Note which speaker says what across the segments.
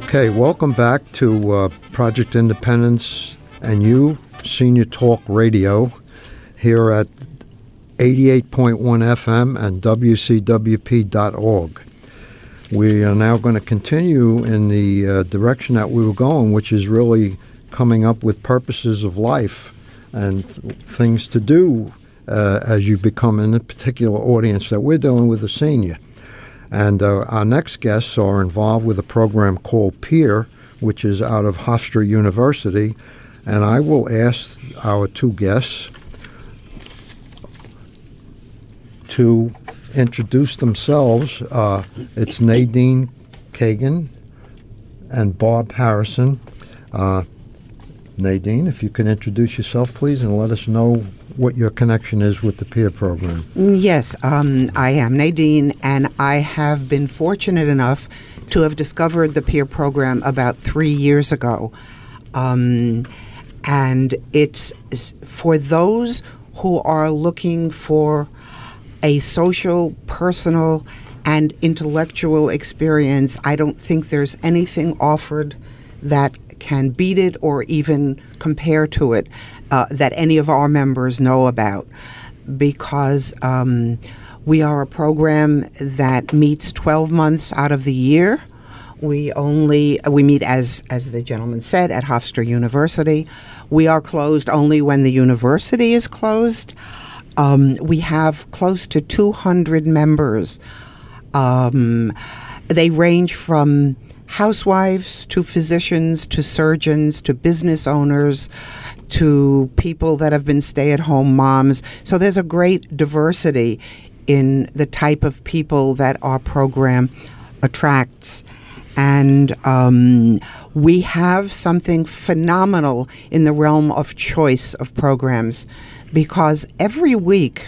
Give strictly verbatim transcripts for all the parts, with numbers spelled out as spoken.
Speaker 1: Okay, welcome back to uh, Project Independence and You, Senior Talk Radio, here at eighty-eight point one F M and W C W P dot org. We are now going to continue in the uh, direction that we were going, which is really coming up with purposes of life and th- things to do uh, as you become in a particular audience that we're dealing with, a senior. And uh, our next guests are involved with a program called PEER, which is out of Hofstra University. And I will ask our two guests to introduce themselves. Uh, it's Nadine Kagan and Bob Harrison. Uh, Nadine, if you can introduce yourself, please, and let us know what your connection is with the PEER program.
Speaker 2: Yes, um, I am Nadine, and I have been fortunate enough to have discovered the PEER program about three years ago. Um, and it's for those who are looking for a social, personal, and intellectual experience. I don't think there's anything offered that can beat it or even compare to it uh, that any of our members know about, because um, we are a program that meets twelve months out of the year. We only we meet, as as the gentleman said, at Hofstra University. We are closed only when the university is closed. Um, we have close to two hundred members. Um, they range from housewives to physicians to surgeons to business owners to people that have been stay-at-home moms. So there's a great diversity in the type of people that our program attracts. And um, we have something phenomenal in the realm of choice of programs, because every week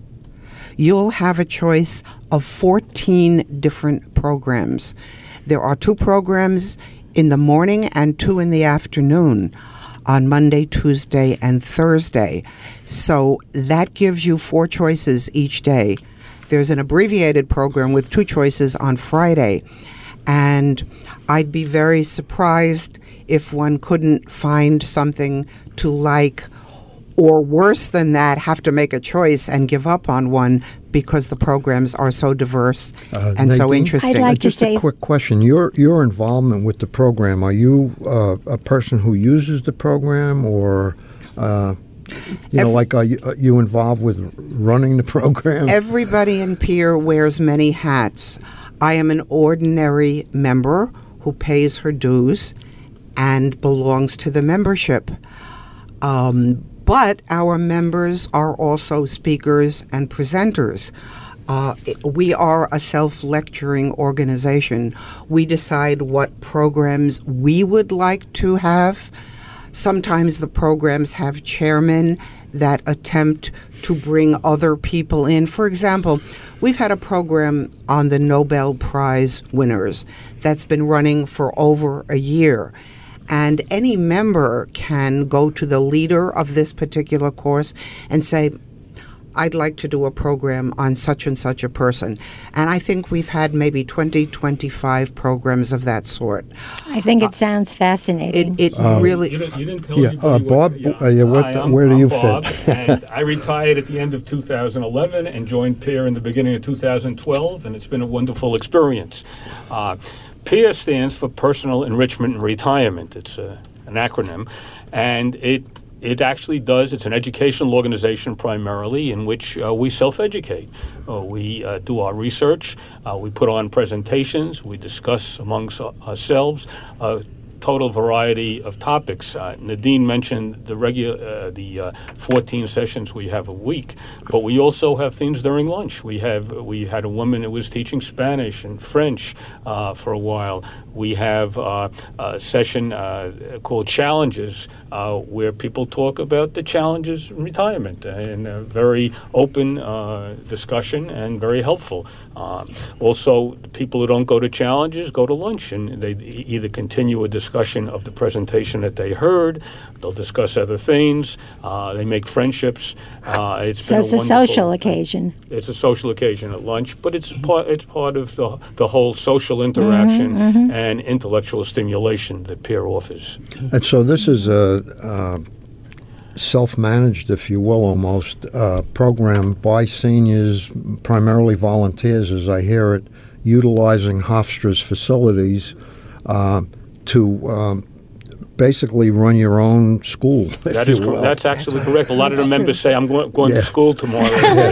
Speaker 2: you'll have a choice of fourteen different programs. There are two programs in the morning and two in the afternoon on Monday, Tuesday, and Thursday. So that gives you four choices each day. There's an abbreviated program with two choices on Friday. And I'd be very surprised if one couldn't find something to like, or worse than that, have to make a choice and give up on one, because the programs are so diverse uh, and Nadine, so interesting.
Speaker 3: I'd like
Speaker 1: uh, just
Speaker 3: to say
Speaker 1: a quick question. Your your involvement with the program, are you uh, a person who uses the program, or uh, you know, like are you, are you involved with running the program?
Speaker 2: Everybody in PEER wears many hats. I am an ordinary member who pays her dues and belongs to the membership. Um, But our members are also speakers and presenters. Uh, we are a self-lecturing organization. We decide what programs we would like to have. Sometimes the programs have chairmen that attempt to bring other people in. For example, we've had a program on the Nobel Prize winners that's been running for over a year. And any member can go to the leader of this particular course and say, I'd like to do a program on such and such a person. And I think we've had maybe twenty, twenty-five programs of that sort.
Speaker 3: I think it uh, sounds fascinating.
Speaker 2: It, it
Speaker 1: um,
Speaker 2: really...
Speaker 4: You didn't, you didn't tell
Speaker 1: yeah,
Speaker 4: anybody
Speaker 1: uh, Bob,
Speaker 4: what, yeah,
Speaker 1: uh, yeah, what,
Speaker 4: hi, I'm,
Speaker 1: where do
Speaker 4: I'm
Speaker 1: you
Speaker 4: Bob,
Speaker 1: fit?
Speaker 4: And I retired at the end of two thousand eleven and joined PEER in the beginning of two thousand twelve, and it's been a wonderful experience. Uh, PEER stands for Personal Enrichment and Retirement. It's a, an acronym, and it it actually does. It's an educational organization primarily in which uh, we self-educate. Uh, we uh, do our research. Uh, we put on presentations. We discuss amongst ourselves a total variety of topics. Uh, Nadine mentioned the regular, uh, the uh, fourteen sessions we have a week, but we also have things during lunch. We have we had a woman who was teaching Spanish and French uh, for a while. We have uh, a session uh, called Challenges, uh, where people talk about the challenges in retirement, and a very open uh, discussion and very helpful. Uh, also, people who don't go to Challenges go to lunch, and they either continue a discussion discussion of the presentation that they heard. They'll discuss other things. Uh, they make friendships. Uh, it's
Speaker 3: So
Speaker 4: been
Speaker 3: it's a
Speaker 4: wonderful-
Speaker 3: social occasion.
Speaker 4: It's a social occasion at lunch, but it's part it's part of the the whole social interaction
Speaker 3: Mm-hmm,
Speaker 4: and intellectual stimulation that peer offers.
Speaker 1: And so this is a uh, self-managed, if you will, almost uh, program by seniors, primarily volunteers, as I hear it, utilizing Hofstra's facilities uh, to um, basically run your own school. if
Speaker 4: That
Speaker 1: you
Speaker 4: is cor-
Speaker 1: will.
Speaker 4: that's actually correct. A lot of the
Speaker 3: That's
Speaker 4: members say, "I'm going, going
Speaker 1: Yeah.
Speaker 4: to school tomorrow."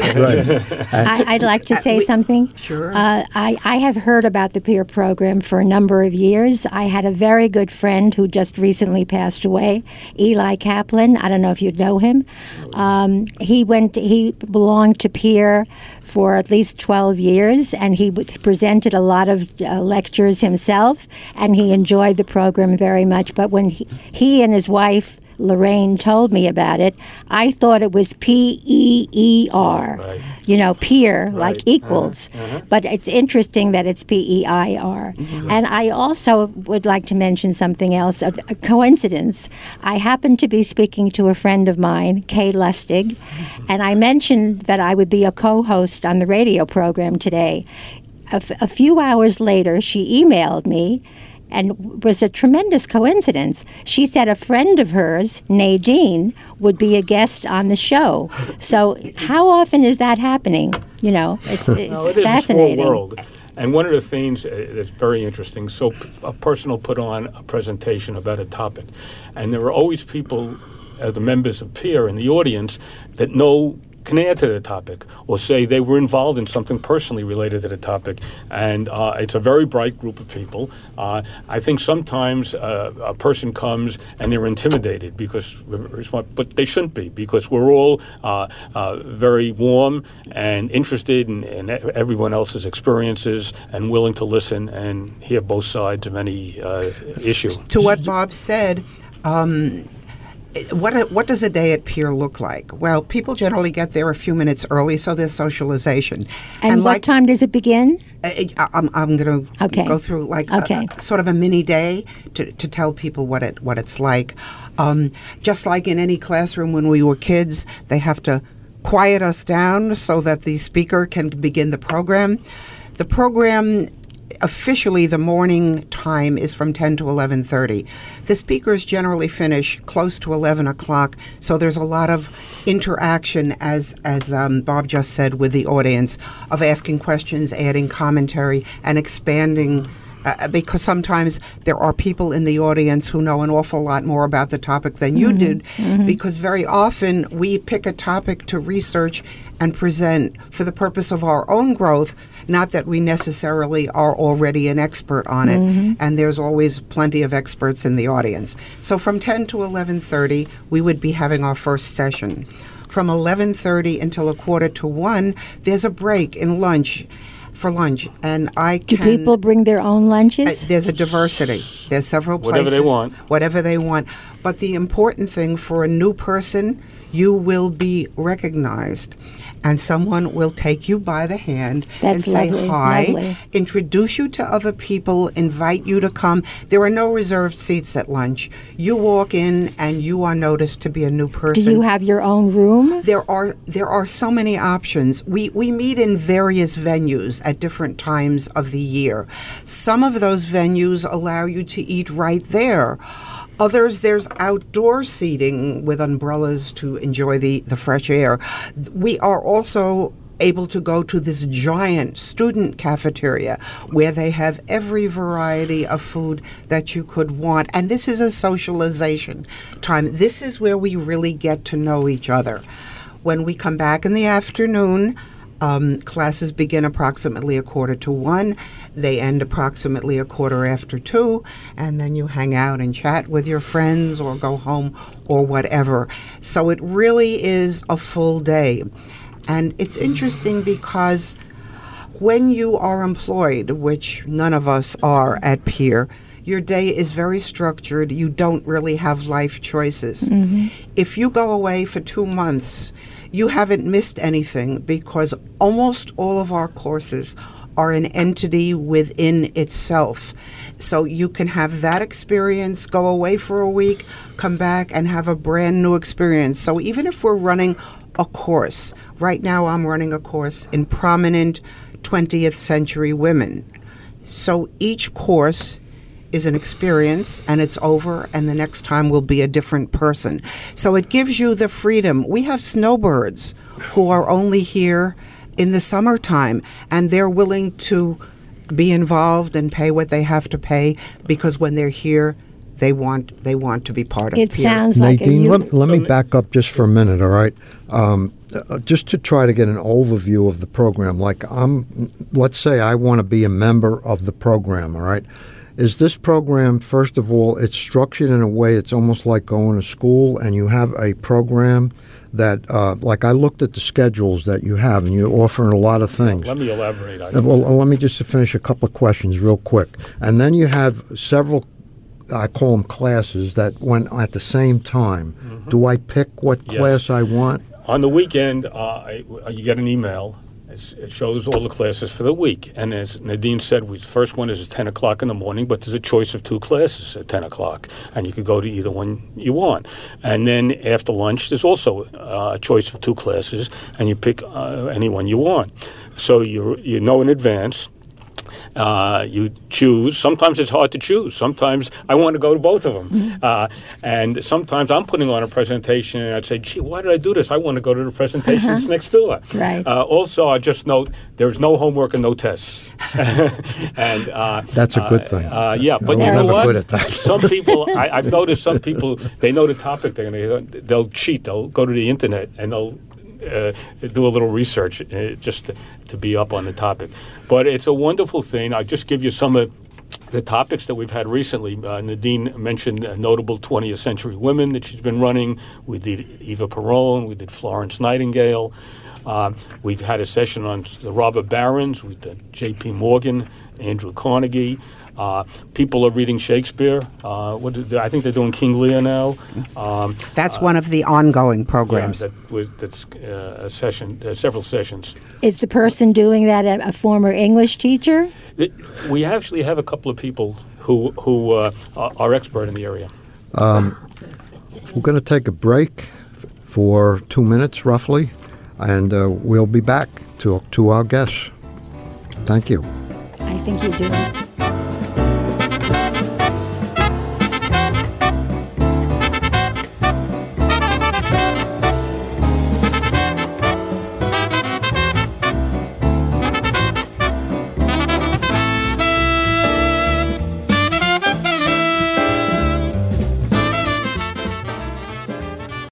Speaker 1: right.
Speaker 3: I, I'd like to say
Speaker 2: we-
Speaker 3: something.
Speaker 2: Sure.
Speaker 3: Uh, I, I have heard about the peer program for a number of years. I had a very good friend who just recently passed away, Eli Kaplan. I don't know if you know him. Um, he went. He belonged to peer for at least twelve years, and he w- presented a lot of uh, lectures himself, and he enjoyed the program very much. But when he, he and his wife, Lorraine, told me about it, I thought it was P E E R,
Speaker 4: Right.
Speaker 3: you know, peer,
Speaker 4: Right.
Speaker 3: like equals. But it's interesting that it's P E I R. And I also would like to mention something else, a, a coincidence. I happened to be speaking to a friend of mine, Kay Lustig, and I mentioned that I would be a co-host on the radio program today. A, f- a few hours later, she emailed me, and it was a tremendous coincidence. She said a friend of hers, Nadine, would be a guest on the show. So how often is that happening? You know, it's, it's
Speaker 4: No, it is
Speaker 3: fascinating.
Speaker 4: a small world. And one of the things uh, that's very interesting, so p- a person will put on a presentation about a topic, and there are always people, uh, the members of peer in the audience, that know can add to the topic or say they were involved in something personally related to the topic. And uh, it's a very bright group of people. Uh, I think sometimes uh, a person comes and they're intimidated because, we're smart, but they shouldn't be, because we're all uh, uh, very warm and interested in, in everyone else's experiences and willing to listen and hear both sides of any uh, issue.
Speaker 2: To what Bob said, um, what what does a day at Peer look like? Well, people generally get there a few minutes early, so there's socialization.
Speaker 3: And, what
Speaker 2: like,
Speaker 3: time does it begin?
Speaker 2: I, I'm, I'm going to
Speaker 3: Okay.
Speaker 2: go through like
Speaker 3: Okay.
Speaker 2: a, a sort of a mini day to, to tell people what it what it's like. Um, just like in any classroom when we were kids, they have to quiet us down so that the speaker can begin the program. The program, officially the morning time is from ten to eleven thirty. The speakers generally finish close to eleven o'clock, so there's a lot of interaction, as as um, Bob just said, with the audience, of asking questions, adding commentary, and expanding. Uh, because sometimes there are people in the audience who know an awful lot more about the topic than you
Speaker 3: Mm-hmm.
Speaker 2: did, because very often we pick a topic to research and present for the purpose of our own growth, not that we necessarily are already an expert on it,
Speaker 3: Mm-hmm.
Speaker 2: and there's always plenty of experts in the audience. So from ten to eleven thirty, we would be having our first session. From eleven thirty until a quarter to one, there's a break in lunch. For lunch, and I
Speaker 3: Do
Speaker 2: can.
Speaker 3: people bring their own lunches?
Speaker 2: Uh, there's a diversity. There's several places.
Speaker 4: Whatever they want.
Speaker 2: Whatever they want. But the important thing for a new person, you will be recognized. And someone will take you by the hand and
Speaker 3: That's
Speaker 2: say
Speaker 3: lovely,
Speaker 2: hi,
Speaker 3: lovely.
Speaker 2: introduce you to other people, invite you to come. There are no reserved seats at lunch. You walk in and you are noticed to be a new
Speaker 3: Do
Speaker 2: person.
Speaker 3: you have your own room?
Speaker 2: There are there are so many options. We we meet in various venues at different times of the year. Some of those venues allow you to eat right there. Others, there's outdoor seating with umbrellas to enjoy the, the fresh air. We are also able to go to this giant student cafeteria where they have every variety of food that you could want. And this is a socialization time. This is where we really get to know each other. When we come back in the afternoon, um, classes begin approximately a quarter to one. They end approximately a quarter after two, and then you hang out and chat with your friends or go home or whatever. So it really is a full day. And it's interesting because when you are employed, which none of us are at Peer, your day is very structured. You don't really have life choices. Mm-hmm. If you go away for two months, you haven't missed anything because almost all of our courses are an entity within itself. So you can have that experience, go away for a week, come back and have a brand new experience. So even if we're running a course, right now I'm running a course in prominent twentieth century women. So each course is an experience and it's over, and the next time will be a different person. So it gives you the freedom. We have snowbirds who are only here in the summertime, and they're willing to be involved and pay what they have to pay, because when they're here, they want they want to be part of
Speaker 3: It
Speaker 2: Peer.
Speaker 3: sounds like a
Speaker 1: Nadine,
Speaker 3: u-
Speaker 1: let, let me
Speaker 4: So-
Speaker 1: back up just for a minute, all right? Um, uh, just to try to get an overview of the program, like I'm, let's say I want to be a member of the program, all right? Is this program, first of all, it's structured in a way it's almost like going to school, and you have a program that, uh, like I looked at the schedules that you have, and you're offering a lot of things.
Speaker 4: Let me elaborate on
Speaker 1: Uh,
Speaker 4: it.
Speaker 1: Well, uh, let me just finish a couple of questions real quick. And then you have several, I call them classes, that went at the same time. Do I pick what
Speaker 4: Yes.
Speaker 1: class I want?
Speaker 4: On the weekend, uh, I, you get an email. It's, it shows all the classes for the week. And as Nadine said, we, the first one is at ten o'clock in the morning, but there's a choice of two classes at ten o'clock. And you could go to either one you want. And then after lunch, there's also uh, a choice of two classes, and you pick uh, any one you want. So you you know in advance. Uh, you choose. Sometimes it's hard to choose. Sometimes I want to go to both of them. Uh, and sometimes I'm putting on a presentation and I'd say, gee, why did I do this? I want to go to the presentations next door.
Speaker 3: Right.
Speaker 4: Uh, also, I just note there's no homework and no tests. and uh,
Speaker 1: That's a good
Speaker 4: uh,
Speaker 1: thing.
Speaker 4: Uh, yeah, but
Speaker 1: I'm
Speaker 4: you know
Speaker 1: never
Speaker 4: what?
Speaker 1: good at that.
Speaker 4: Some people, I, I've noticed some people, they know the topic. They're gonna, they'll cheat. They'll go to the internet and they'll Uh, do a little research uh, just to, to be up on the topic. But it's a wonderful thing. I'll just give you some of the topics that we've had recently. Uh, Nadine mentioned uh, notable twentieth century women that she's been running. We did Eva Peron. We did Florence Nightingale. Uh, we've had a session on the robber barons. We did J P Morgan, Andrew Carnegie. Uh, people are reading Shakespeare. Uh, what did, I think they're doing King Lear now. Um,
Speaker 2: That's one of the ongoing programs.
Speaker 4: yeah, that was, that's uh, a session, uh, several sessions.
Speaker 3: Is the person doing that a, a former English teacher?
Speaker 4: It, we actually have a couple of people who who uh, are, are expert in the area.
Speaker 1: We're going to take a break f- for two minutes, roughly, and uh, we'll be back to, to our guests. Thank you.
Speaker 3: I think you do.